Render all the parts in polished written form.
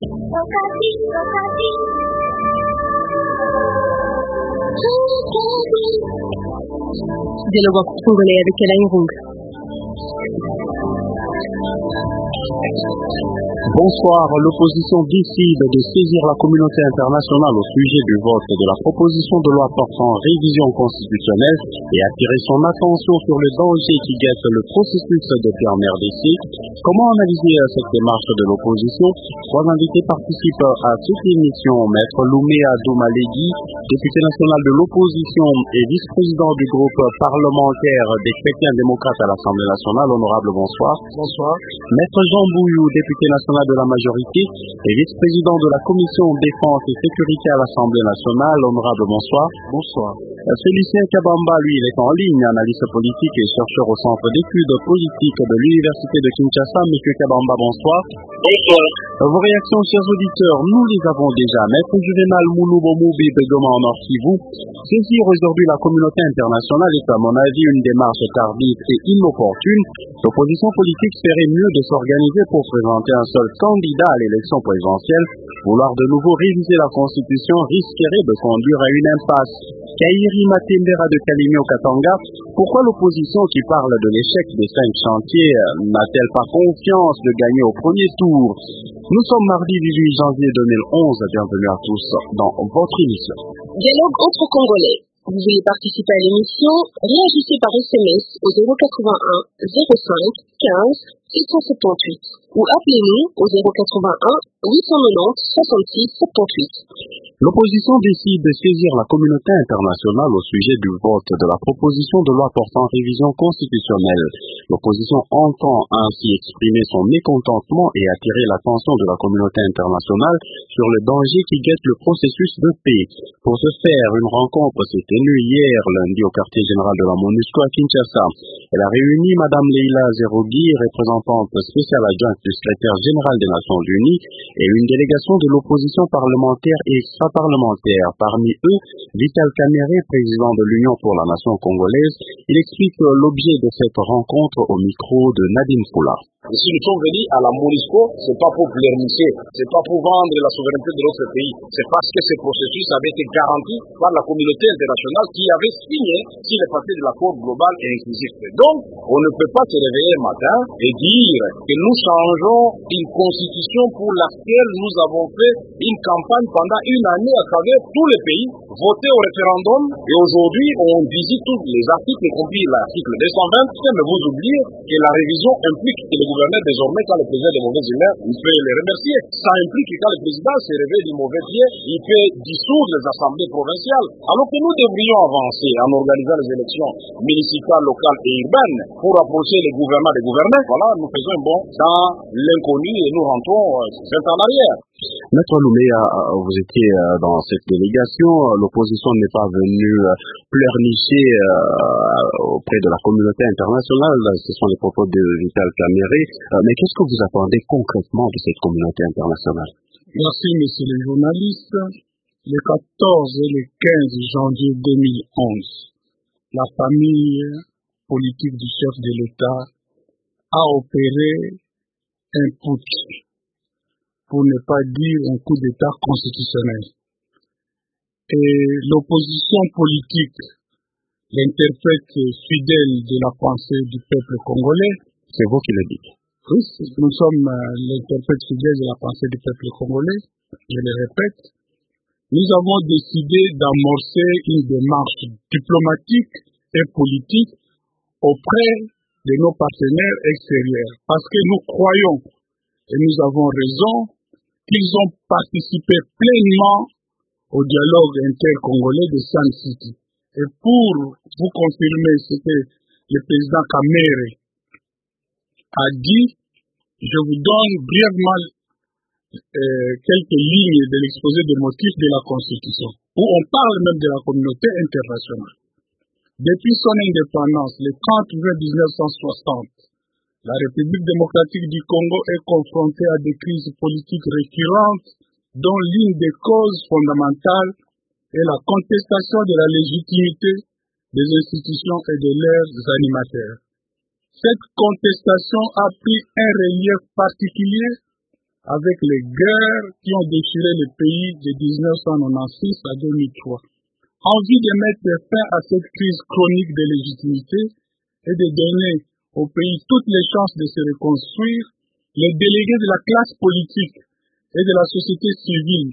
Dialogue congolais avec Alain Roux. Bonsoir. L'opposition décide de saisir la communauté internationale au sujet du vote de la proposition de loi portant révision constitutionnelle et attirer son attention sur le danger qui guette le processus de paix en RDC. Comment analyser cette démarche de l'opposition? Trois invités participent à cette émission. Maître Louméa Doumalegui, député national de l'opposition et vice-président du groupe parlementaire des chrétiens démocrates à l'Assemblée nationale. Honorable, bonsoir. Bonsoir. Maître Jean Bouillou, député national de la majorité et vice-président de la commission défense et sécurité à l'Assemblée nationale. Honorable, bonsoir. Bonsoir. Félicien Kabamba, lui, il est en ligne, analyste politique et chercheur au Centre d'études politiques de l'Université de Kinshasa. Monsieur Kabamba, bonsoir. Bonsoir. Vos réactions, chers auditeurs, nous les avons déjà. Maître Juvenal Moulouboumoubi Begoma en Nord-Kivu. Saisir aujourd'hui la communauté internationale est, à mon avis, une démarche tardive et inopportune. L'opposition politique ferait mieux de s'organiser pour présenter un seul candidat à l'élection présidentielle. Vouloir de nouveau réviser la Constitution risquerait de conduire à une impasse. Kairi Matembera de Kalimio Katanga, pourquoi l'opposition qui parle de l'échec des 5 chantiers n'a-t-elle pas confiance de gagner au premier tour? Nous sommes mardi 18 janvier 2011. Bienvenue à tous dans votre émission. Dialogue entre Congolais. Vous voulez participer à l'émission? Réagissez par SMS au 081 05 15 678 ou appelez-nous au 081 890 66 78. L'opposition décide de saisir la communauté internationale au sujet du vote de la proposition de loi portant révision constitutionnelle. L'opposition entend ainsi exprimer son mécontentement et attirer l'attention de la communauté internationale sur le danger qui guette le processus de paix. Pour ce faire, une rencontre s'est tenue hier lundi au quartier général de la MONUSCO à Kinshasa. Elle a réuni Madame Leila Zerogui, représentante spéciale adjointe du secrétaire général des Nations Unies, et une délégation de l'opposition parlementaire et extra-parlementaire. Parmi eux, Vital Kamerhe, président de l'Union pour la nation congolaise. Il explique l'objet de cette rencontre au micro de Nadine Foula. Si nous sommes venus à la MONUSCO, c'est pas pour pleurnicher, c'est pas pour vendre la souveraineté de notre pays, c'est parce que ce processus avait été garanti par la communauté internationale qui avait signé sur les papiers de l'accord global et inclusif. Donc, on ne peut pas se réveiller un matin et dire que nous changeons une constitution pour laquelle nous avons fait une campagne pendant une année à travers tous les pays, voté au référendum, et aujourd'hui on visite tous les articles, y compris l'article 220, mais vous oubliez que la révision implique que le gouverneur désormais, quand le président de mauvaise humeur, il peut les remercier. Ça implique que quand le président se réveille du mauvais pied, il peut dissoudre les assemblées provinciales. Alors que nous devrions avancer en organisant les élections municipales, locales et urbaines pour approcher les gouvernements des gouverneurs. Voilà, nous faisons un bond dans l'inconnu et nous rentrons 20 ans en arrière. Maître Louméa, vous étiez dans cette délégation. L'opposition n'est pas venue pleurnicher auprès de la communauté internationale. Ce sont les propos de Vital Kamerhe. Mais qu'est-ce que vous attendez concrètement de cette communauté internationale? Merci, messieurs les journalistes. Le 14 et le 15 janvier 2011, la famille politique du chef de l'État a opéré un putsch, pour ne pas dire un coup d'État constitutionnel. Et l'opposition politique, l'interprète fidèle de la pensée du peuple congolais, c'est vous qui le dites. Oui, nous sommes l'interprète fidèle de la pensée du peuple congolais, je le répète. Nous avons décidé d'amorcer une démarche diplomatique et politique auprès de nos partenaires extérieurs, parce que nous croyons, et nous avons raison, qu'ils ont participé pleinement au dialogue intercongolais de Sun City. Et pour vous confirmer ce que le président Kamerhe a dit, je vous donne brièvement quelques lignes de l'exposé des motifs de la Constitution, où on parle même de la communauté internationale. Depuis son indépendance, le 30 juin 1960, la République démocratique du Congo est confrontée à des crises politiques récurrentes dont l'une des causes fondamentales est la contestation de la légitimité des institutions et de leurs animateurs. Cette contestation a pris un relief particulier avec les guerres qui ont déchiré le pays de 1996 à 2003. Envie de mettre fin à cette crise chronique de légitimité et de donner au pays toutes les chances de se reconstruire, les délégués de la classe politique et de la société civile,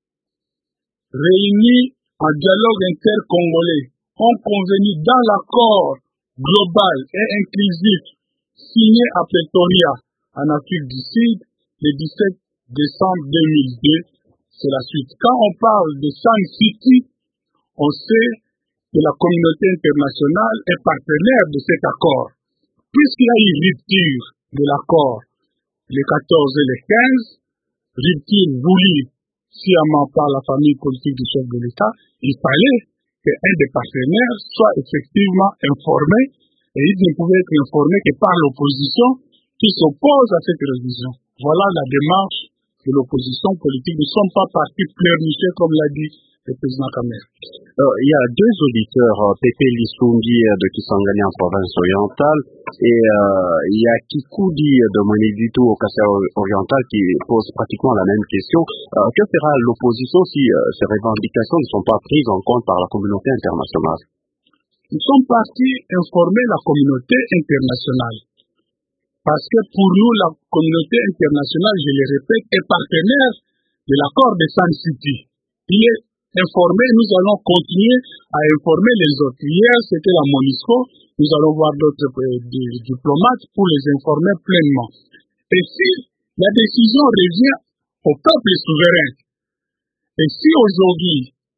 réunis en dialogue intercongolais, ont convenu dans l'accord global et inclusif signé à Pretoria, en Afrique du Sud, le 17 décembre 2002. C'est la suite. Quand on parle de Sun City, on sait que la communauté internationale est partenaire de cet accord. Puisqu'il y a eu rupture de l'accord le 14 et le 15, rupture voulue sciemment par la famille politique du chef de l'État, il fallait qu'un des partenaires soit effectivement informé, et il ne pouvait être informé que par l'opposition qui s'oppose à cette révision. Voilà la démarche de l'opposition politique. Nous ne sommes pas partis pleurnicher, comme l'a dit le président Kamere. Il y a deux auditeurs, Pepe Lissungi de Kisangani en province orientale et il y a Kikoudi de Moniditu au Kassai oriental qui pose pratiquement la même question. Que fera l'opposition si ces revendications ne sont pas prises en compte par la communauté internationale? Nous sommes partis informer la communauté internationale. Parce que pour nous, la communauté internationale, je le répète, est partenaire de l'accord de Sun City. Il est informé, nous allons continuer à informer les autres. Hier, c'était la MONUSCO, nous allons voir d'autres diplomates pour les informer pleinement. Et si la décision revient au peuple souverain, et si aujourd'hui,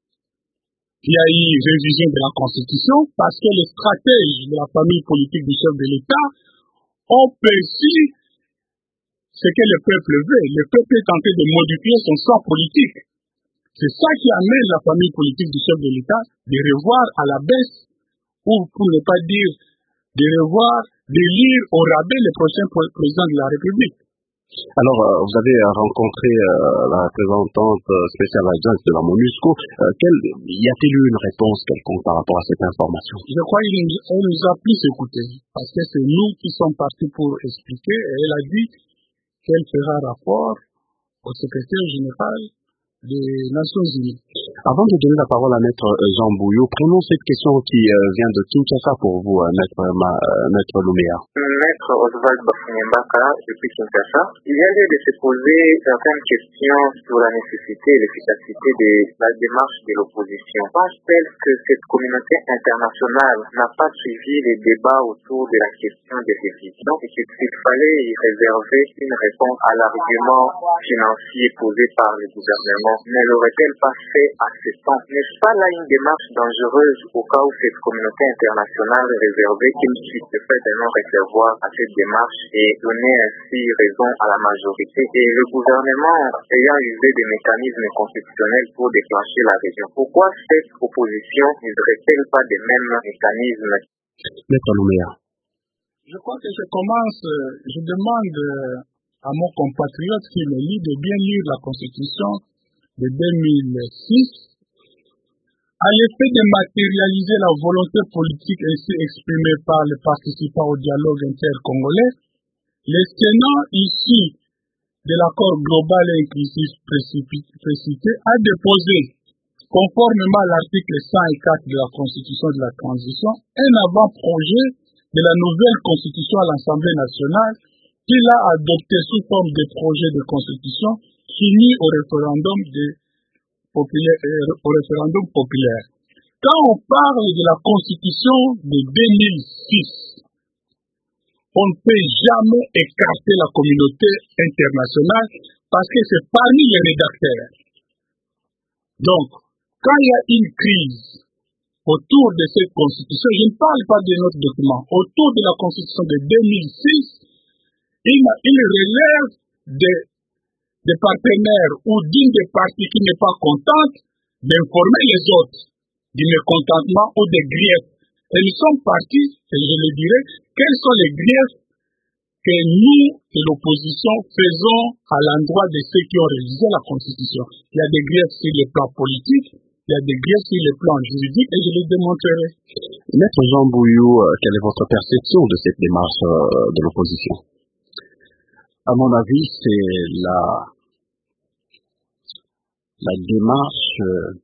il y a eu révision de la Constitution, parce que les stratèges de la famille politique du chef de l'État ont perçu ce que le peuple veut. Le peuple est tenté de modifier son sort politique. C'est ça qui amène la famille politique du chef de l'État de revoir à la baisse, ou pour ne pas dire de revoir, d'élire au rabais le prochain président de la République. Alors, vous avez rencontré la représentante spéciale adjointe de la MONUSCO. Y a-t-il eu une réponse quelconque par rapport à cette information? Je crois qu'elle nous a plus écoutés, parce que c'est nous qui sommes partis pour expliquer, et elle a dit qu'elle fera rapport au secrétaire général des Nations Unies. Avant de donner la parole à Maître Jean Bouillou, prenons cette question qui vient de Kinshasa pour vous, Maître Lumea. Maître Oswald Bafunyembaka, depuis Kinshasa, il y a lieu de se poser certaines questions sur la nécessité et l'efficacité de la démarche de l'opposition. Pense-t-elle que cette communauté internationale n'a pas suivi les débats autour de la question des révisions et qu'il fallait y réserver une réponse à l'argument financier posé par le gouvernement? Ne l'aurait-elle pas fait à ce temps? N'est-ce pas là une démarche dangereuse au cas où cette communauté internationale réservait qu'il puisse le fait de non-recevoir à cette démarche et donner ainsi raison à la majorité? Et le gouvernement ayant usé des mécanismes constitutionnels pour déclencher la région, pourquoi cette opposition n'userait-elle pas des mêmes mécanismes? Maître Lumea. Je crois que je demande à mon compatriote qui me lit de bien lire la Constitution de 2006, à l'effet de matérialiser la volonté politique ainsi exprimée par les participants au dialogue intercongolais, le Sénat issu de l'accord global et inclusif précité a déposé, conformément à l'article 104 de la Constitution de la transition, un avant-projet de la nouvelle Constitution à l'Assemblée nationale qu'il a adopté sous forme de projet de Constitution soumis au référendum populaire. Quand on parle de la Constitution de 2006, on ne peut jamais écarter la communauté internationale parce que c'est parmi les rédacteurs. Donc, quand il y a une crise autour de cette Constitution, je ne parle pas de notre document, autour de la Constitution de 2006, il relève des partenaires ou d'une des parties qui n'est pas contente d'informer les autres du mécontentement ou des griefs. Et nous sommes partis, et je le dirai, quels sont les griefs que nous, de l'opposition, faisons à l'endroit de ceux qui ont révisé la Constitution. Il y a des griefs sur le plan politique, il y a des griefs sur le plan juridique, et je les démontrerai. Maître Jean Bouillou, quelle est votre perception de cette démarche de l'opposition? À mon avis, c'est la démarche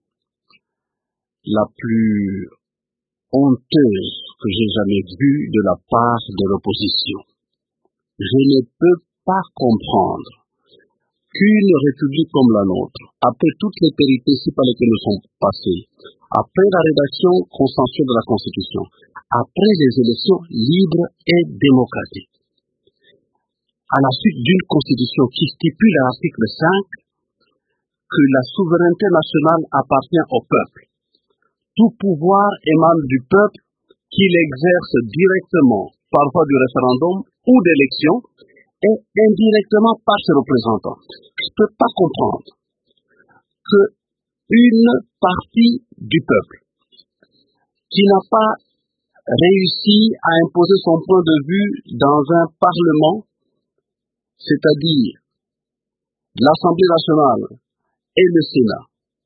la plus honteuse que j'ai jamais vue de la part de l'opposition. Je ne peux pas comprendre qu'une république comme la nôtre, après toutes les péripéties par lesquelles nous sommes passés, après la rédaction consensuelle de la Constitution, après les élections libres et démocratiques, à la suite d'une Constitution qui stipule à l'article 5 que la souveraineté nationale appartient au peuple. Tout pouvoir émane du peuple qui l'exerce directement, parfois du référendum ou d'élection, et indirectement par ses représentants. Je ne peux pas comprendre qu'une partie du peuple qui n'a pas réussi à imposer son point de vue dans un parlement, c'est-à-dire l'Assemblée nationale et le Sénat,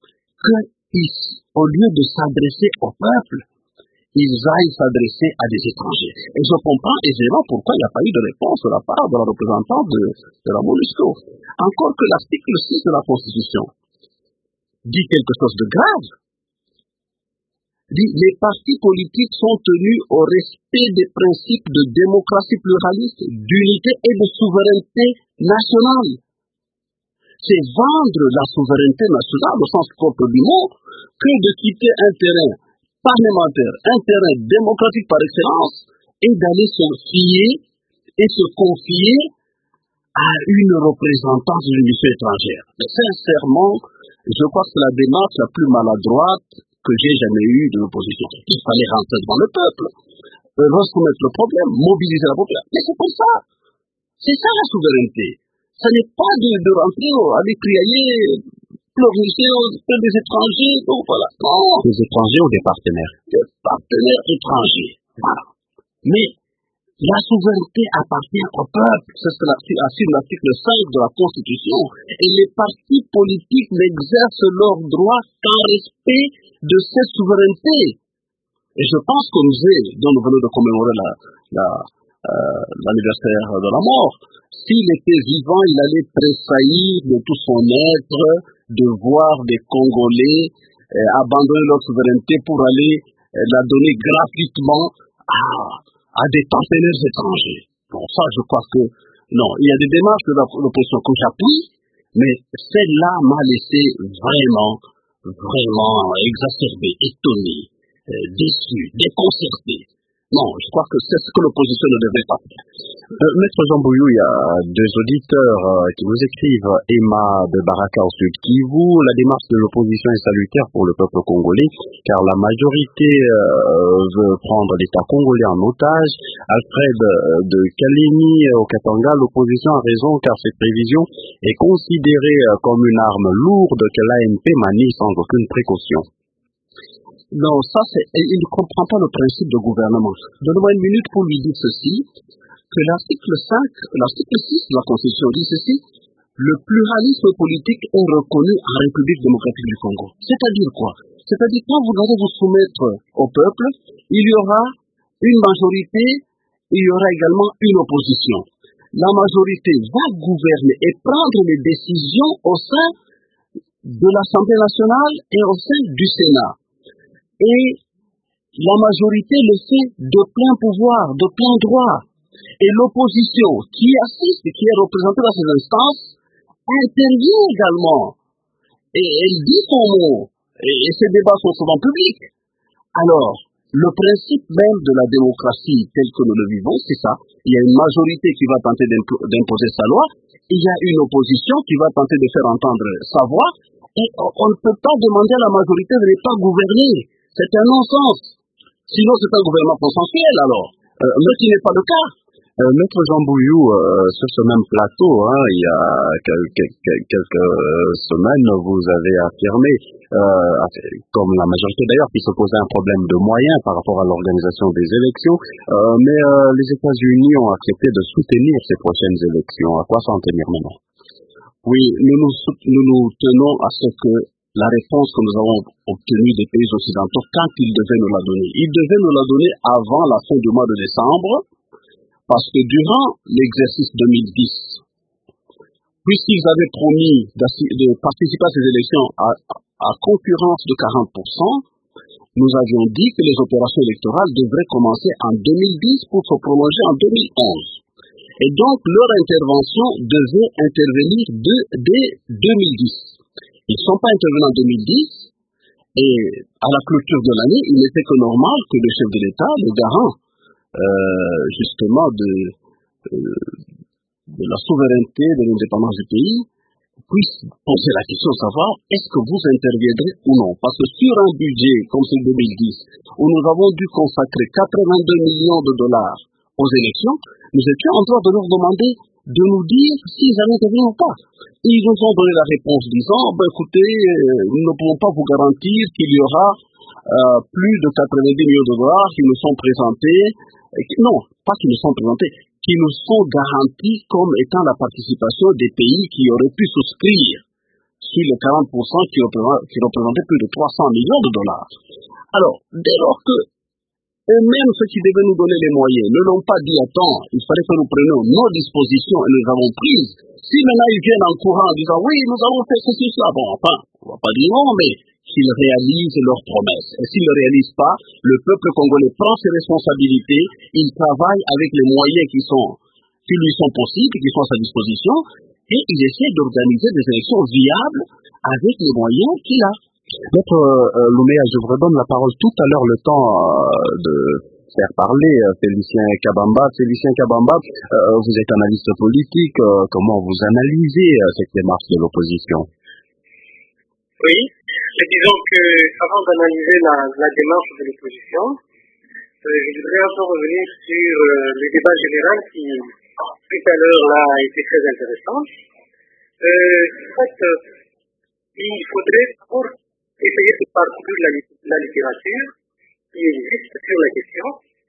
qu'au lieu de s'adresser au peuple, ils aillent s'adresser à des étrangers. Et je comprends aisément pourquoi il n'y a pas eu de réponse de la part de la représentante de la MONUSCO. Encore que l'article 6 de la Constitution dit quelque chose de grave. Dit les partis politiques sont tenus au respect des principes de démocratie pluraliste, d'unité et de souveraineté nationale. C'est vendre la souveraineté nationale au sens propre du mot que de quitter un terrain parlementaire, un terrain démocratique par excellence, et d'aller se fier et se confier à une représentance d'une mission étrangère. Mais sincèrement, je crois que c'est la démarche la plus maladroite que j'ai jamais eue de l'opposition. Il fallait rentrer devant le peuple, reconnaître le problème, mobiliser la population. Mais c'est comme ça. C'est ça la souveraineté. Ce n'est pas de rentrer, aller crier, pleurnicher des étrangers, donc voilà. Non. Des étrangers ou des partenaires? Des partenaires étrangers. Voilà. Mais la souveraineté appartient au peuple. C'est ce que affirme l'article 5 de la Constitution. Et les partis politiques n'exercent leurs droits qu'en respect de cette souveraineté. Et je pense qu'au musée dont nous venons de commémorer l'anniversaire de la mort, s'il était vivant, il allait tressaillir de tout son être de voir des Congolais abandonner leur souveraineté pour aller la donner gratuitement à des partenaires étrangers. Bon, ça, je crois que non. Il y a des démarches de l'opposition que j'appuie, mais celle-là m'a laissé vraiment exacerbé, étonné, déçu, déconcerté. Non, je crois que c'est ce que l'opposition ne devrait pas faire. Maître Jean Bouyou, il y a deux auditeurs qui nous écrivent. Emma de Baraka au Sud Kivu, la démarche de l'opposition est salutaire pour le peuple congolais, car la majorité veut prendre l'État congolais en otage. Alfred de Kalini au Katanga, l'opposition a raison, car cette prévision est considérée comme une arme lourde que l'ANP manie sans aucune précaution. Non, ça il ne comprend pas le principe de gouvernement. Donne-moi une minute pour lui dire ceci, que l'article 6 de la Constitution dit ceci, le pluralisme politique est reconnu en République démocratique du Congo. C'est-à-dire quoi? C'est-à-dire quand vous allez vous soumettre au peuple, il y aura une majorité, il y aura également une opposition. La majorité va gouverner et prendre les décisions au sein de l'Assemblée nationale et au sein du Sénat. Et la majorité le fait de plein pouvoir, de plein droit. Et l'opposition qui assiste, qui est représentée dans ces instances, intervient également. Et elle dit son mot. Et ces débats sont souvent publics. Alors, le principe même de la démocratie tel que nous le vivons, c'est ça. Il y a une majorité qui va tenter d'imposer sa loi. Il y a une opposition qui va tenter de faire entendre sa voix. Et on ne peut pas demander à la majorité de ne pas gouverner. C'est un non-sens. Sinon, c'est un gouvernement consensuel, alors. Mais ce n'est pas le cas. Maître Jean Bouyou, sur ce même plateau, il y a quelques semaines, vous avez affirmé, comme la majorité d'ailleurs, qu'il se posait un problème de moyens par rapport à l'organisation des élections, mais les États-Unis ont accepté de soutenir ces prochaines élections. À quoi s'en tenir maintenant? Oui, nous nous tenons à ce que la réponse que nous avons obtenue des pays occidentaux, quand ils devaient nous la donner. Ils devaient nous la donner avant la fin du mois de décembre, parce que durant l'exercice 2010, puisqu'ils avaient promis de participer à ces élections à concurrence de 40%, nous avions dit que les opérations électorales devraient commencer en 2010 pour se prolonger en 2011. Et donc, leur intervention devait intervenir dès 2010. Ils ne sont pas intervenus en 2010, et à la clôture de l'année, il n'était que normal que le chef de l'État, le garant, justement, de la souveraineté, de l'indépendance du pays, puisse poser la question de savoir est-ce que vous interviendrez ou non. Parce que sur un budget comme celui de 2010, où nous avons dû consacrer 82 millions de dollars aux élections, nous étions en droit de leur demander de nous dire s'ils allaient intervenir ou pas. Et ils nous ont donné la réponse disant écoutez, nous ne pouvons pas vous garantir qu'il y aura plus de 90 millions de dollars qui nous sont présentés, non, pas qui nous sont présentés, qui nous sont garantis comme étant la participation des pays qui auraient pu souscrire sur les 40% qui représentaient plus de 300 millions de dollars. Alors, dès lors que eux-mêmes, ceux qui devaient nous donner les moyens, ne l'ont pas dit à temps, il fallait que nous prenions nos dispositions et nous les avons prises. Si maintenant ils viennent en courant en disant oui, nous avons fait ceci, cela, bon, enfin, on va pas dire non, mais qu'ils réalisent leurs promesses. Et s'ils ne le réalisent pas, le peuple congolais prend ses responsabilités, il travaille avec les moyens qui lui sont possibles, qui sont à sa disposition, et il essaie d'organiser des élections viables avec les moyens qu'il a. Maître Louméa, je vous redonne la parole tout à l'heure, le temps de faire parler Félicien Kabamba. Félicien Kabamba, vous êtes analyste politique, comment vous analysez cette démarche de l'opposition? Oui, disons que avant d'analyser la démarche de l'opposition, je voudrais un peu revenir sur le débat général qui, tout à l'heure, là, a été très intéressant. En fait, il faudrait pour essayer de parcourir la littérature qui existe sur la question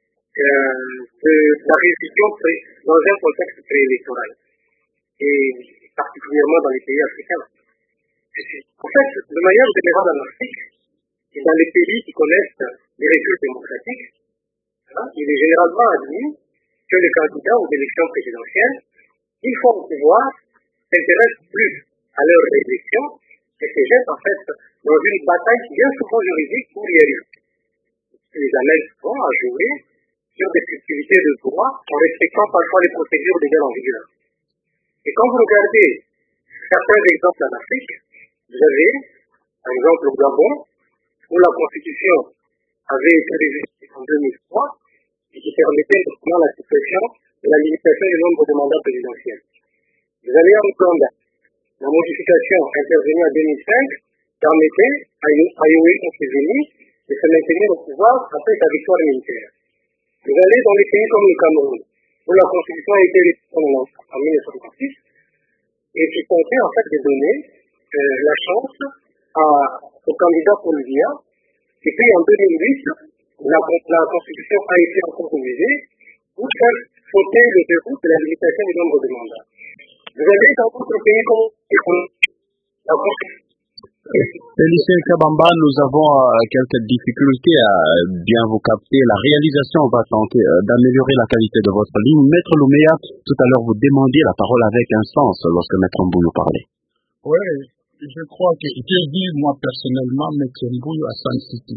de la révision dans un contexte préélectoral, et particulièrement dans les pays africains. En fait, de manière générale en Afrique, et dans les pays qui connaissent des régimes démocratiques, il est généralement admis que les candidats aux élections présidentielles, une fois au pouvoir, s'intéressent plus à leur réélection et se jettent en fait dans une bataille bien souvent juridique pour y arriver. Ils les amènent souvent à jouer sur des subtilités de droit en respectant parfois les procédures légales en vigueur. Et quand vous regardez certains exemples en Afrique, vous avez, par exemple, au Gabon, où la Constitution avait été révisée en 2003 et qui permettait notamment la suppression et la limitation du nombre de mandats présidentiels. Vous avez en Ouganda, la modification intervenue en 2005 permettait à Yoweri Museveni de se maintenir au pouvoir après sa victoire militaire. Vous allez dans les pays comme le Cameroun, où la Constitution a été révisée en 1936 et qui tentait en fait de donner la chance au candidat Paul-Biya. Et puis en 2008, la Constitution a été encore révisée pour faire sauter le verrou de la limitation du nombre de mandats. Vous avez dans d'autres pays comme la Constitution. Félicien Kabamba, nous avons quelques difficultés à bien vous capter. La réalisation va tenter d'améliorer la qualité de votre ligne. Maître Louméa, tout à l'heure vous demandiez la parole avec un sens lorsque Maître Mbouyo parlait. Oui, je crois que j'ai dit moi personnellement Maître Mbouyo à Sun City.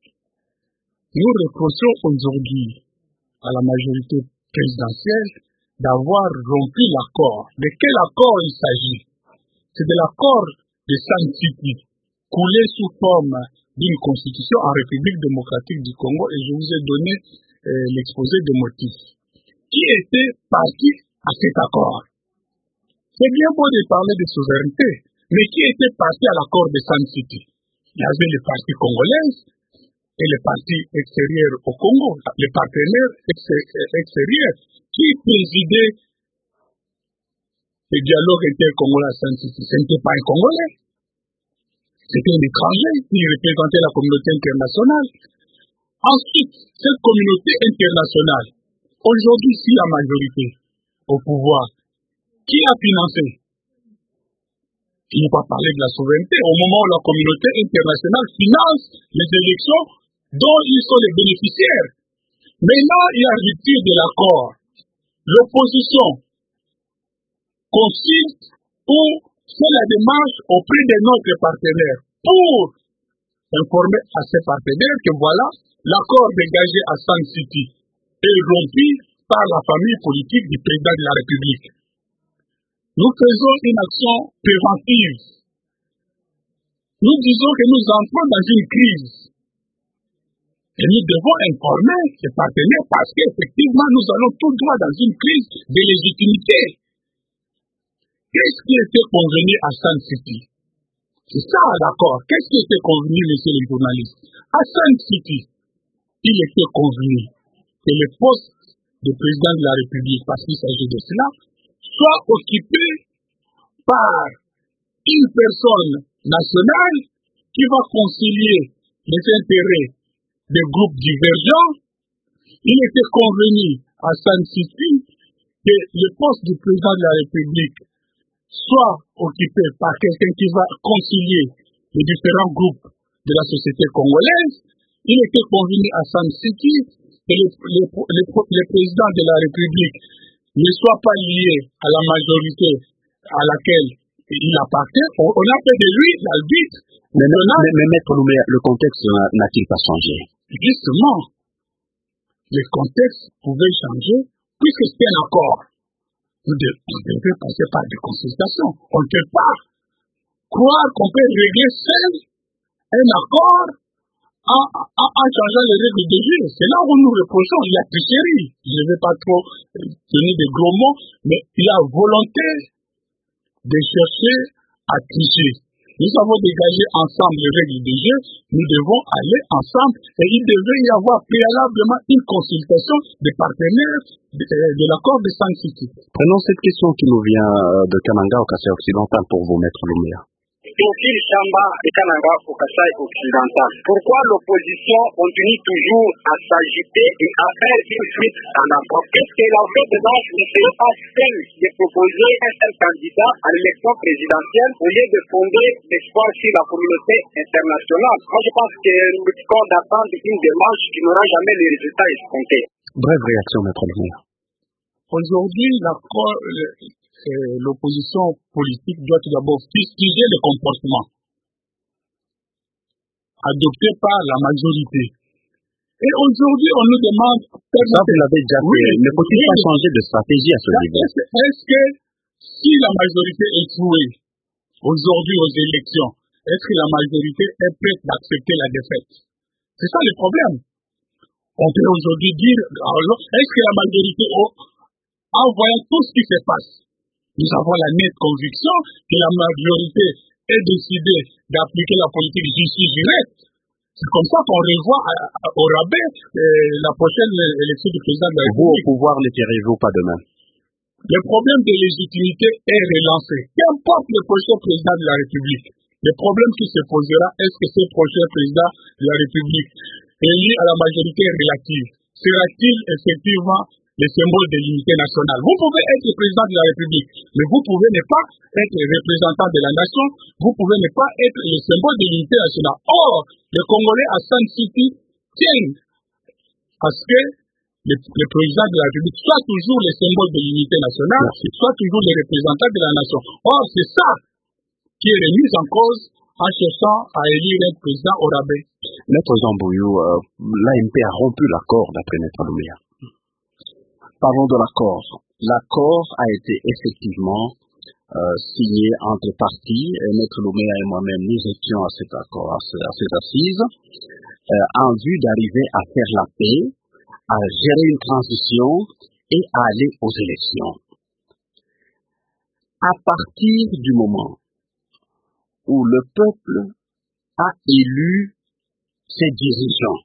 Nous reprochons aujourd'hui à la majorité présidentielle d'avoir rompu l'accord. De quel accord il s'agit? C'est de l'accord de Sun City, coulé sous forme d'une constitution en République démocratique du Congo, et je vous ai donné l'exposé des motifs. Qui était parti à cet accord? C'est bien beau de parler de souveraineté, mais qui était parti à l'accord de Sun City? Il y avait les partis congolais et les partis extérieurs au Congo, les partenaires extérieurs qui présidaient le dialogue intercongolais à Sun City. Ce n'était pas un Congolais, c'était un étranger qui représentait la communauté internationale. Ensuite, cette communauté internationale, aujourd'hui, si la majorité au pouvoir, qui a financé? Il ne faut pas parler de la souveraineté au moment où la communauté internationale finance les élections dont ils sont les bénéficiaires. Maintenant, il y a rupture de l'accord. L'opposition consiste où c'est la démarche auprès de notre partenaire pour informer à ses partenaires que voilà, l'accord dégagé à Sun City est rompu par la famille politique du président de la République. Nous faisons une action préventive. Nous disons que nous entrons dans une crise. Et nous devons informer les partenaires parce qu'effectivement, nous allons tout droit dans une crise de légitimité. Qu'est-ce qui était convenu à Sun City? C'est ça, d'accord. Qu'est-ce qui était convenu, monsieur le journaliste? À Sun City, il était convenu que le poste de président de la République, parce qu'il s'agit de cela, soit occupé par une personne nationale qui va concilier les intérêts des groupes divergents. Il était convenu à Sun City que le poste du président de la République soit occupé par quelqu'un qui va concilier les différents groupes de la société congolaise. Il était convenu à Sun City que le président de la République ne soit pas lié à la majorité à laquelle il appartient. On a fait de lui l'arbitre. Mais Maître Louméa, le contexte n'a-t-il pas changé? Justement, le contexte pouvait changer puisque c'était un accord. On devait passer par des consultations. On ne peut pas croire qu'on peut régler seul un accord en changeant les règles de jeu. C'est là où nous reprochons la tricherie. Je ne vais pas trop tenir de gros mots, mais il y a volonté de chercher à tricher. Nous avons dégagé ensemble les règles de jeu, nous devons aller ensemble et il devait y avoir préalablement une consultation des partenaires de l'accord de Sun City. Prenons cette question qui nous vient de Kananga au Kassai occidental pour vous, Maître Louméa. Théophile Chamba de Kananga au Kassai occidental. Pourquoi l'opposition continue toujours à s'agiter et à faire une suite à l'accord? Est-ce que la présidence ne serait pas celle de proposer un seul candidat à l'élection présidentielle au lieu de fonder l'espoir sur la communauté internationale? Moi, je pense que nous risquons d'attendre une démarche qui n'aura jamais les résultats escomptés. Brève réaction, Maître Louméa. Aujourd'hui, l'opposition politique doit tout d'abord fustiger le comportement adopté par la majorité. Et aujourd'hui, on nous demande... Ça, vous l'avez déjà fait. Ne faut-il pas changer de stratégie à ce niveau? Est-ce que si la majorité est échouée aujourd'hui aux élections, est-ce que la majorité est prête d'accepter la défaite? C'est ça le problème. On peut aujourd'hui dire, est-ce que la majorité, en voyant tout ce qui se passe, nous avons la nette conviction que la majorité est décidée d'appliquer la politique justice directe. C'est comme ça qu'on revoit au rabais la prochaine élection du président de la République. Vous, au pouvoir, les tirez-vous pas demain? Le problème de légitimité est relancé. Qu'importe le prochain président de la République, le problème qui se posera, est-ce que ce prochain président de la République élu à la majorité relative sera-t-il effectivement le symbole de l'unité nationale? Vous pouvez être le président de la République, mais vous pouvez ne pas être le représentant de la nation, vous pouvez ne pas être le symbole de l'unité nationale. Or, les Congolais à Sun City tiennent à ce que le président de la République soit toujours le symbole de l'unité nationale, soit toujours le représentant de la nation. Or, c'est ça qui est remis en cause en cherchant à élire un président au rabais. Maître Jean Bouyou, l'AMP a rompu l'accord d'après Maître Louméa. Parlons de l'accord. L'accord a été effectivement signé entre partis. Maître Louméa et moi-même, nous étions à cet accord, à ces assises, en vue d'arriver à faire la paix, à gérer une transition et à aller aux élections. À partir du moment où le peuple a élu ses dirigeants,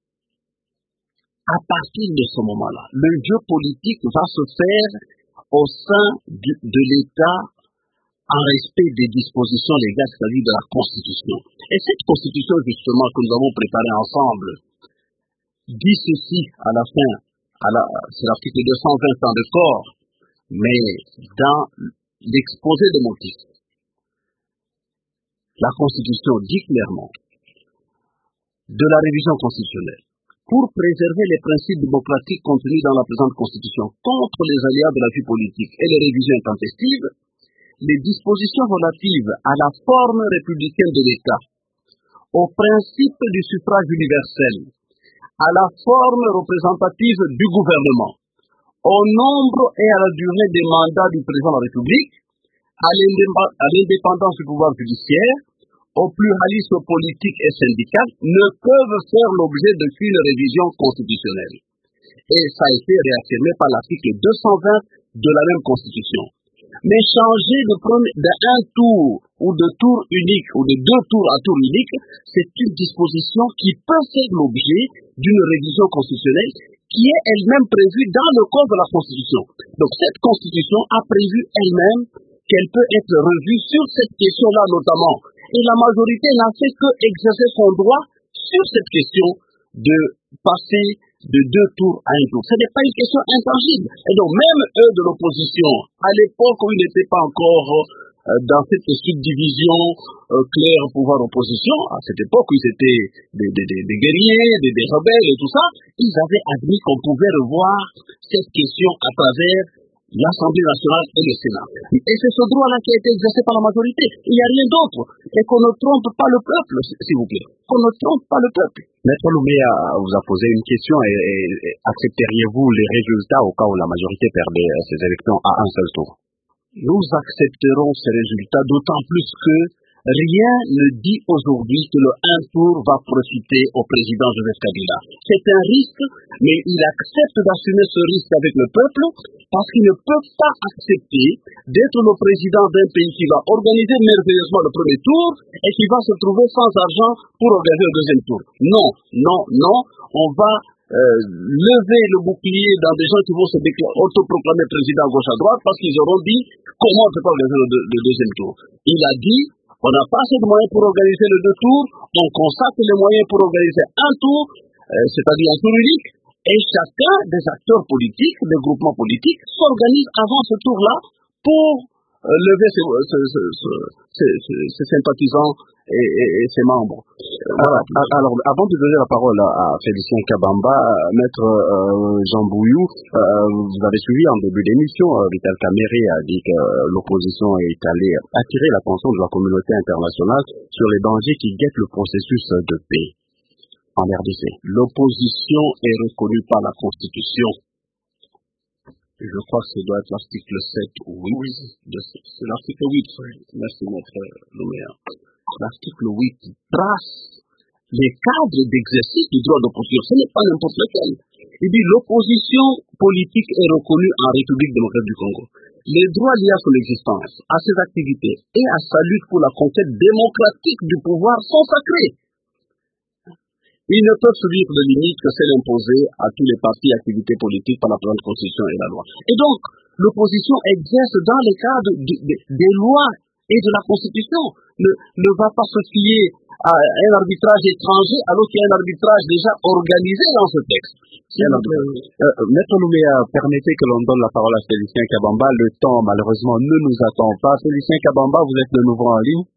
à partir de ce moment-là, le jeu politique va se faire au sein de l'État en respect des dispositions légales, c'est-à-dire de la Constitution. Et cette Constitution, justement, que nous avons préparée ensemble, dit ceci à la fin, c'est l'article 220 ans de corps, mais dans l'exposé des motifs, la Constitution dit clairement de la révision constitutionnelle, pour préserver les principes démocratiques contenus dans la présente Constitution contre les aléas de la vie politique et les révisions intempestives, les dispositions relatives à la forme républicaine de l'État, au principe du suffrage universel, à la forme représentative du gouvernement, au nombre et à la durée des mandats du président de la République, à l'indépendance du pouvoir judiciaire, au pluralisme politique et syndical, ne peuvent faire l'objet d'aucune révision constitutionnelle. Et ça a été réaffirmé par l'article 220 de la même Constitution. Mais changer d'un tour ou de tour unique ou de deux tours à tour unique, c'est une disposition qui peut faire l'objet d'une révision constitutionnelle qui est elle-même prévue dans le code de la Constitution. Donc cette Constitution a prévu elle-même qu'elle peut être revue sur cette question-là notamment. Et la majorité n'a fait que exercer son droit sur cette question de passer de deux tours à un tour. Ce n'est pas une question intangible. Et donc même eux de l'opposition, à l'époque où ils n'étaient pas encore dans cette subdivision claire pouvoir-opposition, à cette époque où ils étaient des guerriers, des rebelles et tout ça, ils avaient admis qu'on pouvait revoir cette question à travers l'Assemblée nationale et le Sénat. Et c'est ce droit-là qui a été exercé par la majorité. Il n'y a rien d'autre. Et qu'on ne trompe pas le peuple, s'il vous plaît. Qu'on ne trompe pas le peuple. Maître Louméa vous a posé une question et accepteriez-vous les résultats au cas où la majorité perdait ces élections à un seul tour? Nous accepterons ces résultats, d'autant plus que rien ne dit aujourd'hui que le un tour va profiter au président Joseph Kabila. C'est un risque, mais il accepte d'assumer ce risque avec le peuple parce qu'il ne peut pas accepter d'être le président d'un pays qui va organiser merveilleusement le premier tour et qui va se trouver sans argent pour organiser le deuxième tour. Non, non, non, on va lever le bouclier dans des gens qui vont se autoproclamer président gauche à droite parce qu'ils auront dit comment on peut pas organiser le deuxième tour. Il a dit on n'a pas assez de moyens pour organiser les deux tours, on consacre les moyens pour organiser un tour, c'est-à-dire un tour unique, et chacun des acteurs politiques, des groupements politiques, s'organise avant ce tour-là pour lever ses sympathisants et ses membres. Voilà. Alors, avant de donner la parole à Félicien Kabamba, Maître Jean Bouillou, vous avez suivi en début d'émission, Vital Kamerhe a dit que l'opposition est allée attirer l'attention de la communauté internationale sur les dangers qui guettent le processus de paix en RDC. L'opposition est reconnue par la Constitution. Je crois que ce doit être l'article 7 ou 8. C'est l'article 8. Merci, Maître Louméa. L'article 8 trace les cadres d'exercice du droit d'opposition. Ce n'est pas n'importe lequel. Il dit l'opposition politique est reconnue en République démocratique du Congo. Les droits liés à son existence, à ses activités et à sa lutte pour la conquête démocratique du pouvoir sont sacrés. Ils ne peuvent subir de limites que celles imposées à tous les partis et activités politiques par la présente Constitution et la loi. Et donc, l'opposition exerce dans le cadre des lois et de la Constitution. Ne va pas se fier à un arbitrage étranger alors qu'il y a un arbitrage déjà organisé dans ce texte. Maître Louméa, permettez que l'on donne la parole à Félicien Kabamba. Le temps, malheureusement, ne nous attend pas. Félicien Kabamba, vous êtes de nouveau en ligne.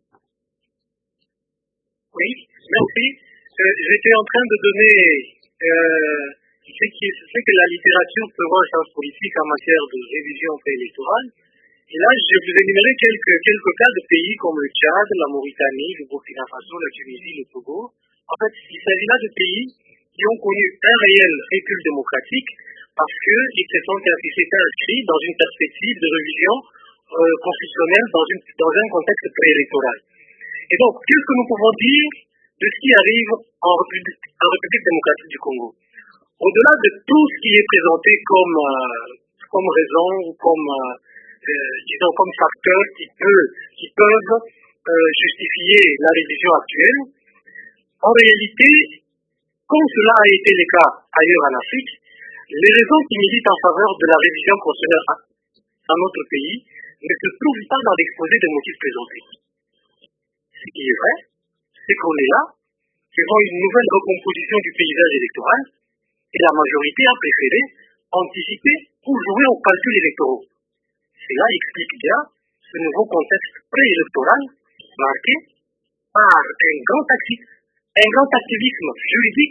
Oui, merci. J'étais en train de donner ce que la littérature prévoit en sciences politiques en matière de révision préélectorale. Et là, je vous énumérer quelques cas de pays comme le Tchad, la Mauritanie, le Burkina Faso, la Tunisie, le Togo. En fait, il s'agit là de pays qui ont connu un réel recul démocratique parce qu'ils se sont inscrits dans une perspective de révision constitutionnelle dans un contexte préélectoral. Et donc, qu'est-ce que nous pouvons dire de ce qui arrive en République démocratique du Congo? Au-delà de tout ce qui est présenté comme raison ou comme facteur qui peuvent justifier la révision actuelle, en réalité, comme cela a été le cas ailleurs en Afrique, les raisons qui militent en faveur de la révision constitutionnelle dans notre pays ne se trouvent pas dans l'exposé des motifs présentés. Ce qui est vrai, c'est qu'on est là, devant une nouvelle recomposition du paysage électoral, et la majorité a préféré anticiper pour jouer aux calculs électoraux. Cela explique bien ce nouveau contexte préélectoral marqué par un grand activisme juridique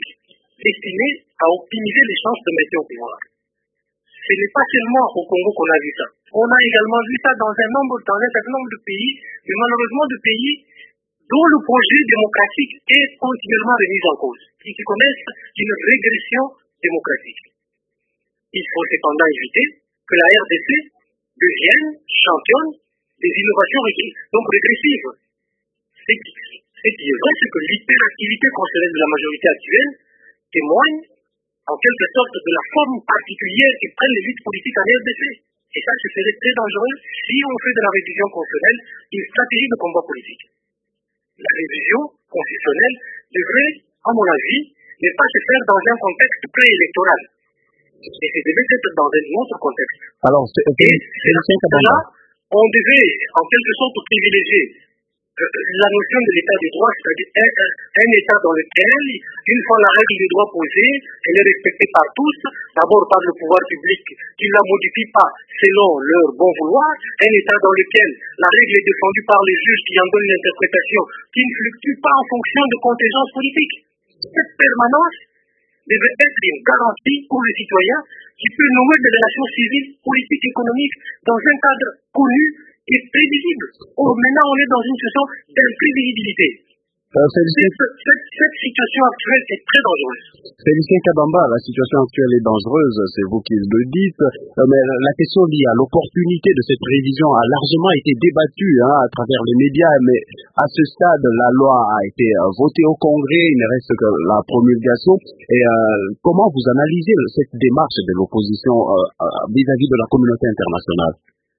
destiné à optimiser les chances de maintien au pouvoir. Ce n'est pas seulement au Congo qu'on a vu ça. On a également vu ça dans un certain nombre de pays, mais malheureusement de pays dont le projet démocratique est continuellement remis en cause, qui connaissent une régression démocratique. Il faut cependant éviter que la RDC devienne championne des innovations régressives. Ce qui est vrai, c'est que l'hyperactivité constitutionnelle de la majorité actuelle témoigne en quelque sorte de la forme particulière que prennent les luttes politiques en RDC. Et ça, ce serait très dangereux si on fait de la révision constitutionnelle une stratégie de combat politique. La révision constitutionnelle devrait, à mon avis, ne pas se faire dans un contexte préélectoral. Et ça devait être dans un autre contexte. Alors, là, on devait, en quelque sorte, privilégier la notion de l'état de droit, c'est-à-dire un état dans lequel, une fois la règle du droit posée, elle est respectée par tous, d'abord par le pouvoir public, qui ne la modifie pas selon leur bon vouloir, un état dans lequel la règle est défendue par les juges qui en donnent une interprétation qui ne fluctue pas en fonction de contingences politiques. Cette permanence devait être une garantie pour les citoyens qui peut nouer des relations civiles, politiques, économiques dans un cadre connu et prévisible. Or, maintenant, on est dans une situation d'imprévisibilité. Cette situation actuelle est très dangereuse. Félicien Kabamba, la situation actuelle est dangereuse, c'est vous qui le dites, mais la question liée à l'opportunité de cette révision a largement été débattue à travers les médias, mais à ce stade, la loi a été votée au Congrès, il ne reste que la promulgation. Et comment vous analysez cette démarche de l'opposition vis-à-vis de la communauté internationale?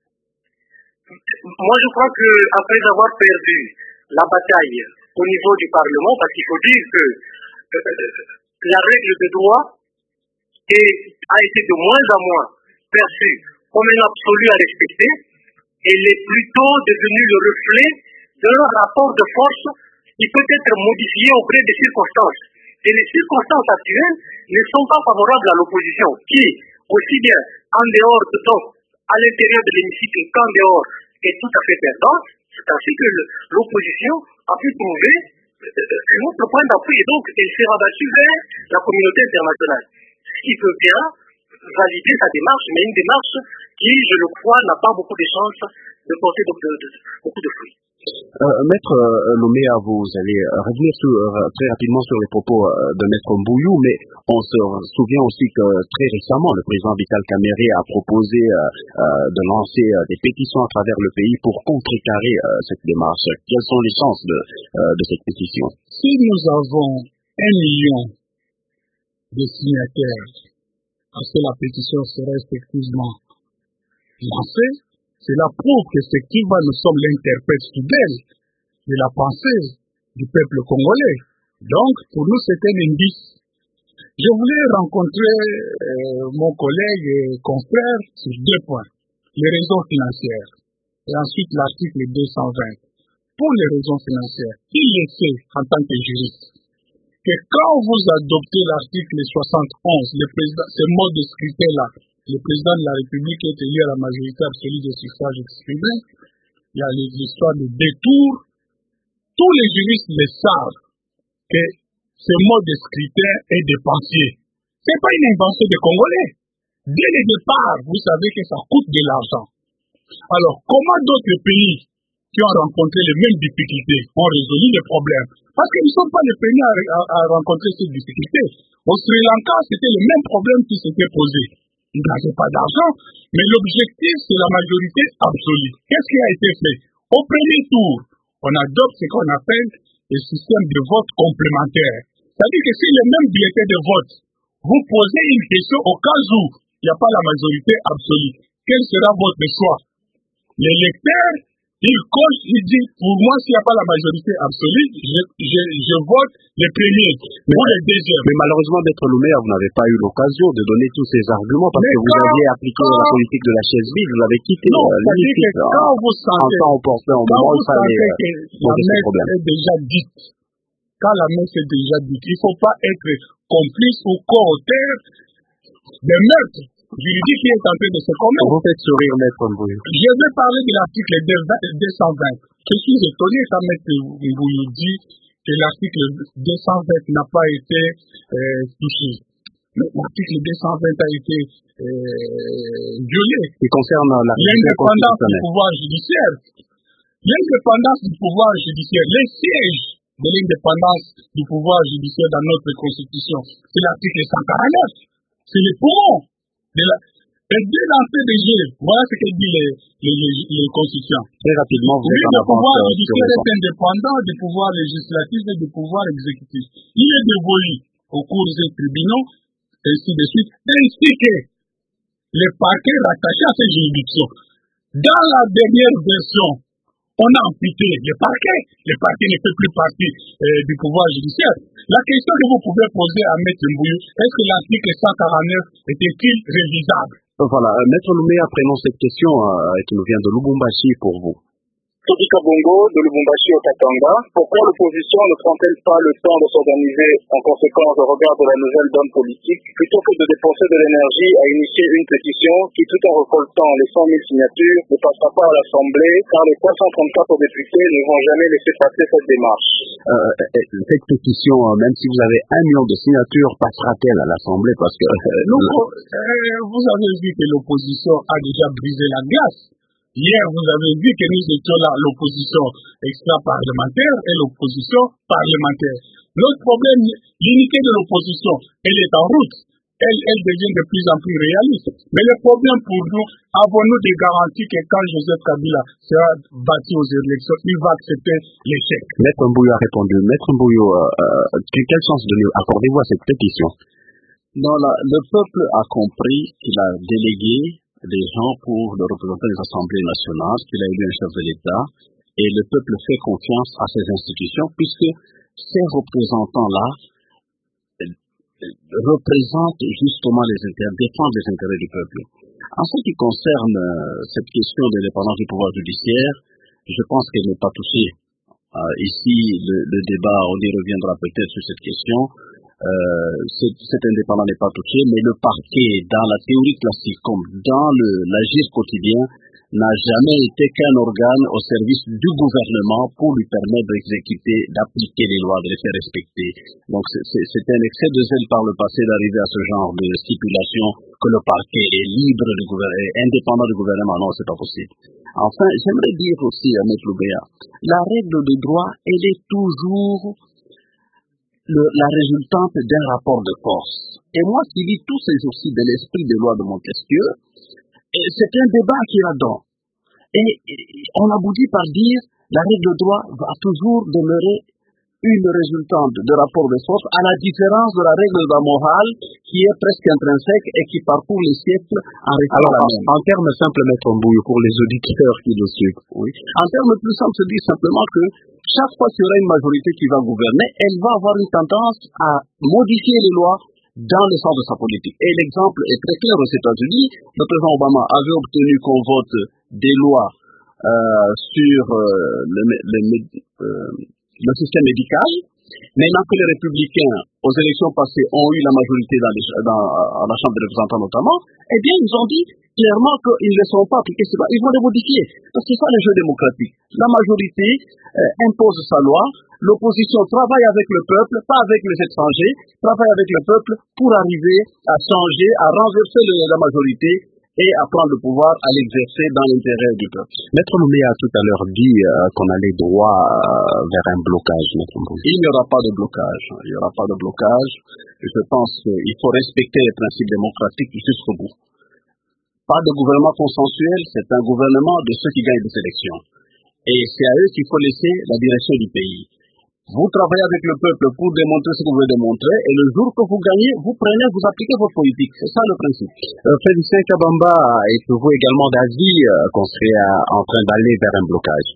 Moi, je crois qu'après avoir perdu la bataille au niveau du Parlement, parce qu'il faut dire que la règle de droit a été de moins en moins perçue comme un absolu à respecter, elle est plutôt devenue le reflet d'un rapport de force qui peut être modifié au gré des circonstances. Et les circonstances actuelles ne sont pas favorables à l'opposition, qui, aussi bien en dehors de donc, à l'intérieur de l'hémicycle qu'en dehors, est tout à fait perdante. C'est ainsi que l'opposition a pu trouver un autre point d'appui, et donc elle s'est rabattue vers la communauté internationale. Ce qui peut bien valider sa démarche, mais une démarche qui, je le crois, n'a pas beaucoup de chances de porter beaucoup de fruits. Maître Nouméa, vous allez revenir très rapidement sur les propos de Maître Mbouyou, mais on se souvient aussi que très récemment, le président Vital Kamerhe a proposé de lancer des pétitions à travers le pays pour contrecarrer cette démarche. Quelles sont les chances de cette pétition? Si nous avons 1 million de signataires à ce que la pétition serait effectivement lancée, cela prouve qu'effectivement nous sommes l'interprète fidèle de la pensée du peuple congolais. Donc, pour nous, c'est un indice. Je voulais rencontrer mon collègue et confrère sur 2 points. Les raisons financières et ensuite l'article 220. Pour les raisons financières, il est fait en tant que juriste que quand vous adoptez l'article 71, ce mode de scrutin-là, le président de la République est élu à la majorité absolue des suffrages exprimés, il y a l'histoire de détour. Tous les juristes le savent que ce mode de scrutin est dépensier. Ce n'est pas une invention des Congolais. Dès le départ, vous savez que ça coûte de l'argent. Alors, comment d'autres pays qui ont rencontré les mêmes difficultés ont résolu les problèmes? Parce que nous ne sommes pas les premiers à rencontrer ces difficultés. Au Sri Lanka, c'était le même problème qui s'était posé. Ils n'avaient pas d'argent, mais l'objectif, c'est la majorité absolue. Qu'est-ce qui a été fait? Au premier tour, on adopte ce qu'on appelle le système de vote complémentaire. C'est-à-dire que si les mêmes bulletins de vote, vous posez une question au cas où il n'y a pas la majorité absolue, quel sera votre choix? L'électeur, il coche, il dit, pour moi, s'il n'y a pas la majorité absolue, je vote le premier ou le deuxième. Mais malheureusement, Maître Nouméa, vous n'avez pas eu l'occasion de donner tous ces arguments parce que vous aviez appliqué la politique de la chaise vide, vous avez quitté l'hémicycle en temps opportun, au moment où il fallait poser ce problème. Est déjà dite. Quand la messe est déjà dite, il ne faut pas être complice ou co-auteur des meurtres juridiques qui est en train de se commettre. Vous faites sourire, Maître Mbouyou. Je vais parler de l'article 220. Je suis étonné quand Maître Mbouyou dit que l'article 220 n'a pas été touché. Mais l'article 220 a été violé. Qui concerne l'indépendance du pouvoir judiciaire. L'indépendance du pouvoir judiciaire, les sièges de l'indépendance du pouvoir judiciaire dans notre Constitution, c'est l'article 149. C'est les poumons de la... Et dès l'entrée des Jeux, voilà ce que dit les constitutions. Très rapidement, vous êtes en le pouvoir avance judiciaire est indépendant du pouvoir législatif et du pouvoir exécutif. Il est dévolu aux cours et tribunaux, ainsi de suite, ainsi que les parquets rattachés à ces juridictions. Dans la dernière version, on a amputé les parquets. Les parquets ne font plus partie du pouvoir judiciaire. La question que vous pouvez poser à M. Mbouyou, est-ce que l'article 149 était-il révisable? Voilà, Maître Lumea, prenons cette question qui nous vient de Lubumbashi pour vous. Tobika Bongo de Lubumbashi au Katanga. Pourquoi l'opposition ne prend-elle pas le temps de s'organiser en conséquence au regard de la nouvelle donne politique, plutôt que de dépenser de l'énergie à initier une pétition qui, tout en récoltant les 100 000 signatures, ne passera pas à l'Assemblée, car les 334 députés ne vont jamais laisser passer cette démarche. Cette pétition, même si vous avez 1 million de signatures, passera-t-elle à l'Assemblée? Parce que vous avez vu que l'opposition a déjà brisé la glace. Hier, vous avez vu que nous étions là, l'opposition extra-parlementaire et l'opposition parlementaire. Notre problème, l'unité de l'opposition, elle est en route. Elle devient de plus en plus réaliste. Mais le problème pour nous, avons-nous des garanties que quand Joseph Kabila sera battu aux élections, il va accepter l'échec? Maître Mbouyou a répondu. Maître Mbouyou, quel sens accordez-vous à cette pétition? Non, le peuple a compris qu'il a délégué des gens pour le représenter des assemblées nationales, qu'il a élu un chef de l'État, et le peuple fait confiance à ces institutions, puisque ces représentants-là représentent justement les intérêts, défendent les intérêts du peuple. En ce qui concerne cette question de l'indépendance du pouvoir judiciaire, je pense qu'elle n'est pas touchée. Ici, le débat, on y reviendra peut-être sur cette question. Cet indépendant n'est pas touché, mais le parquet, dans la théorie classique comme dans l'agir quotidien, n'a jamais été qu'un organe au service du gouvernement pour lui permettre d'exécuter, d'appliquer les lois, de les faire respecter. Donc c'est un excès de zèle par le passé d'arriver à ce genre de stipulation que le parquet est libre du gouvernement, est indépendant du gouvernement. Non, c'est pas possible. Enfin, j'aimerais dire aussi à M. Loubéa, la règle de droit, elle est toujours la résultante d'un rapport de force. Et moi qui lis tous ces jours-ci de l'esprit des lois de Montesquieu, c'est un débat qui est là-dedans. Et on aboutit par dire la règle de droit va toujours demeurer une résultante de rapport de force, à la différence de la règle de la morale qui est presque intrinsèque et qui parcourt les siècles en restant la même. En termes simples, Maître Mbouyou, pour les auditeurs qui nous suivent. Oui. En termes plus simples, se dit simplement que chaque fois qu'il y aura une majorité qui va gouverner, elle va avoir une tendance à modifier les lois dans le sens de sa politique. Et l'exemple est très clair aux États-Unis. Le président Obama avait obtenu qu'on vote des lois sur le système médical. Maintenant que les républicains, aux élections passées, ont eu la majorité à la Chambre des représentants notamment, eh bien, ils ont dit clairement qu'ils ne laisseront pas appliquer cela, ils vont les modifier. Parce que c'est ça le jeu démocratique. La majorité impose sa loi, l'opposition travaille avec le peuple, pas avec les étrangers, travaille avec le peuple pour arriver à changer, à renverser la majorité et à prendre le pouvoir, à l'exercer dans l'intérêt du peuple. Maître Lumea a tout à l'heure dit qu'on allait droit vers un blocage. Il n'y aura pas de blocage. Il n'y aura pas de blocage. Je pense qu'il faut respecter les principes démocratiques jusqu'au bout. Pas de gouvernement consensuel, c'est un gouvernement de ceux qui gagnent des élections. Et c'est à eux qu'il faut laisser la direction du pays. Vous travaillez avec le peuple pour démontrer ce que vous voulez démontrer, et le jour que vous gagnez, vous prenez, vous appliquez votre politique. C'est ça le principe. Félicien Kabamba, êtes-vous également d'avis qu'on serait en train d'aller vers un blocage?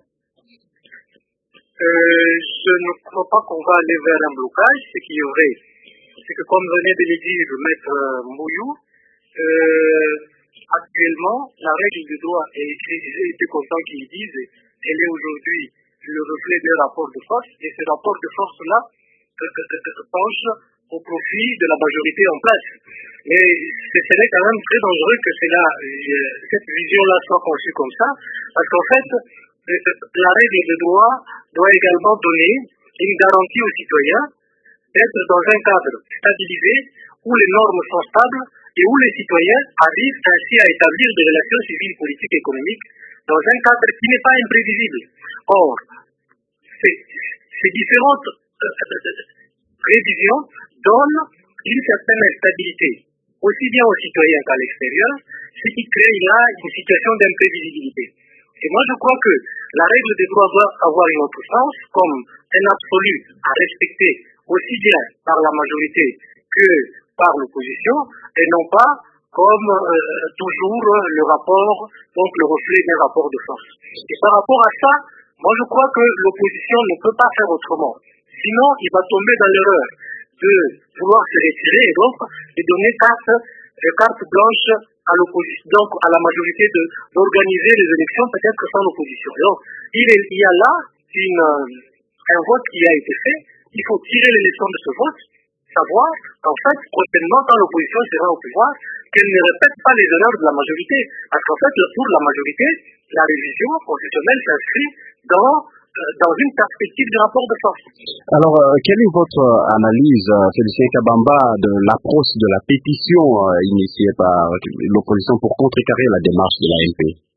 Je ne crois pas qu'on va aller vers un blocage. Ce qu'il y aurait, c'est que comme venait de le dire Maître Mbouyou, actuellement, la règle du droit est écrite, j'ai été content qu'ils disent, elle est aujourd'hui le reflet d'un rapport de force, et ce rapport de force-là penche au profit de la majorité en place. Mais ce serait quand même très dangereux que cette vision-là soit conçue comme ça, parce qu'en fait, la règle de droit doit également donner une garantie aux citoyens d'être dans un cadre stabilisé où les normes sont stables et où les citoyens arrivent ainsi à établir des relations civiles, politiques et économiques dans un cadre qui n'est pas imprévisible. Or, ces différentes révisions donnent une certaine stabilité, aussi bien aux citoyens qu'à l'extérieur, ce qui crée là une situation d'imprévisibilité. Et moi, je crois que la règle des droits doit avoir une autre sens, comme un absolu à respecter aussi bien par la majorité que par l'opposition, et non pas comme toujours le rapport, donc le reflet d'un rapport de force. Et par rapport à ça, moi je crois que l'opposition ne peut pas faire autrement. Sinon, il va tomber dans l'erreur de vouloir se retirer et donc de donner carte blanche à l'opposition, donc à la majorité d'organiser les élections peut-être sans l'opposition. Donc, il y a là un vote qui a été fait. Il faut tirer les leçons de ce vote, savoir qu'en fait, prochainement, quand l'opposition sera au pouvoir, qu'elle ne répète pas les erreurs de la majorité. Parce qu'en fait, pour la majorité, la révision constitutionnelle s'inscrit dans une perspective du rapport de force. Alors, quelle est votre analyse, Félicien Kabamba, de l'approche de la pétition initiée par l'opposition pour contrecarrer la démarche de l'AMP?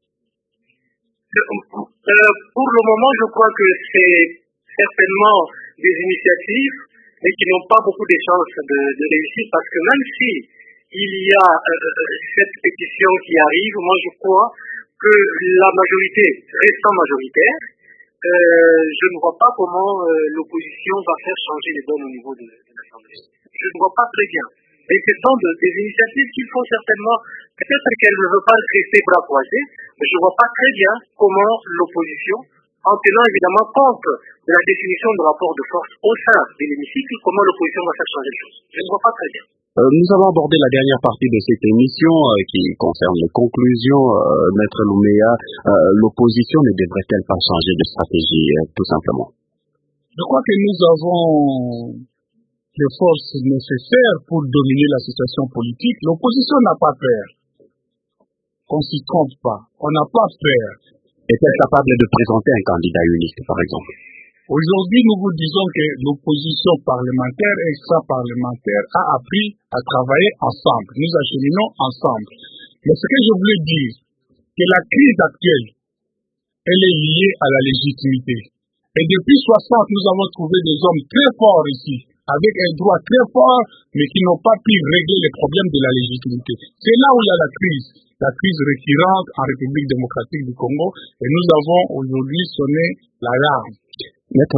Pour le moment, je crois que c'est certainement des initiatives, mais qui n'ont pas beaucoup de chances de réussir, parce que même si il y a cette pétition qui arrive, moi je crois que la majorité restant majoritaire, je ne vois pas comment l'opposition va faire changer les donnes au niveau de l'Assemblée. Je ne vois pas très bien. Et ce sont des initiatives qu'il faut certainement, peut-être qu'elle ne veut pas rester bras croisés, mais je ne vois pas très bien comment l'opposition, en tenant évidemment compte de la définition du rapport de force au sein de l'hémicycle, comment l'opposition va faire changer les choses. Je ne vois pas très bien. Nous allons aborder la dernière partie de cette émission qui concerne les conclusions. Maître Louméa, l'opposition ne devrait-elle pas changer de stratégie, tout simplement? Je crois que nous avons les forces nécessaires pour dominer la situation politique. L'opposition n'a pas peur. Qu'on s'y trompe pas. On n'a pas peur. Est-elle capable de présenter un candidat unique, par exemple? Aujourd'hui, nous vous disons que l'opposition parlementaire et extra-parlementaire a appris à travailler ensemble. Nous acheminons ensemble. Mais ce que je voulais dire, que la crise actuelle, elle est liée à la légitimité. Et depuis 60, nous avons trouvé des hommes très forts ici, avec un droit très fort, mais qui n'ont pas pu régler les problèmes de la légitimité. C'est là où il y a la crise récurrente en République démocratique du Congo, et nous avons aujourd'hui sonné l'alarme. Maître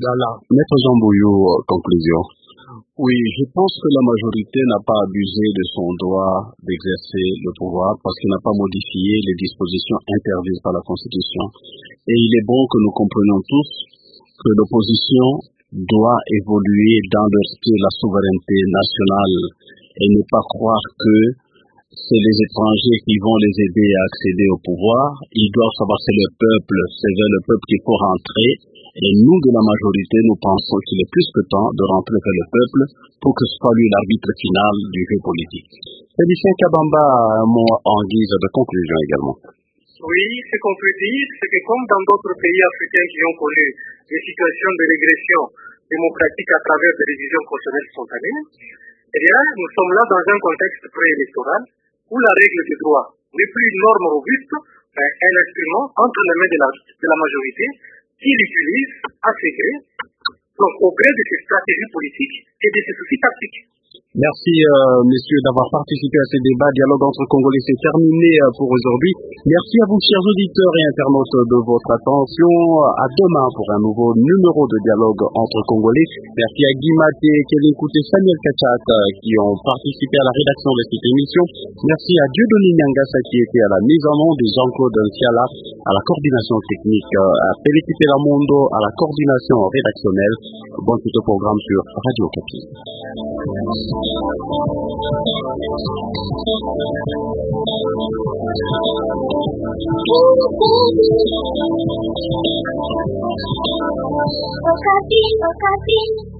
Jean Bouillou, conclusion. Oui, je pense que la majorité n'a pas abusé de son droit d'exercer le pouvoir parce qu'elle n'a pas modifié les dispositions interdites par la Constitution. Et il est bon que nous comprenions tous que l'opposition doit évoluer dans le respect de la souveraineté nationale et ne pas croire que c'est les étrangers qui vont les aider à accéder au pouvoir. Ils doivent savoir que c'est le peuple, c'est vers le peuple qu'il faut rentrer. Et nous, de la majorité, nous pensons qu'il est plus que temps de rentrer vers le peuple pour que ce soit lui l'arbitre final du jeu politique. Félicien Kabamba, un mot en guise de conclusion également. Oui, ce qu'on peut dire, c'est que comme dans d'autres pays africains qui ont connu des situations de régression démocratique à travers des révisions constitutionnelles spontanées, eh bien, nous sommes là dans un contexte préélectoral où la règle du droit n'est plus une norme robuste, mais un instrument entre les mains de la majorité qui l'utilise à ses gré, donc au gré de ses stratégies politiques et de ses soucis tactiques. Merci, messieurs, d'avoir participé à ce débat. Dialogue entre Congolais, c'est terminé pour aujourd'hui. Merci à vous, chers auditeurs et internautes, de votre attention. À demain pour un nouveau numéro de Dialogue entre Congolais. Merci à Guy Maté, Kevin Kouté, Samuel Kachat qui ont participé à la rédaction de cette émission. Merci à Dieudonné Nyangasa qui était à la mise en onde, de Jean-Claude Ntiala à la coordination technique, à Felipe Lamondo à la coordination rédactionnelle. Bon tout au programme sur Radio Okapi. Okapi.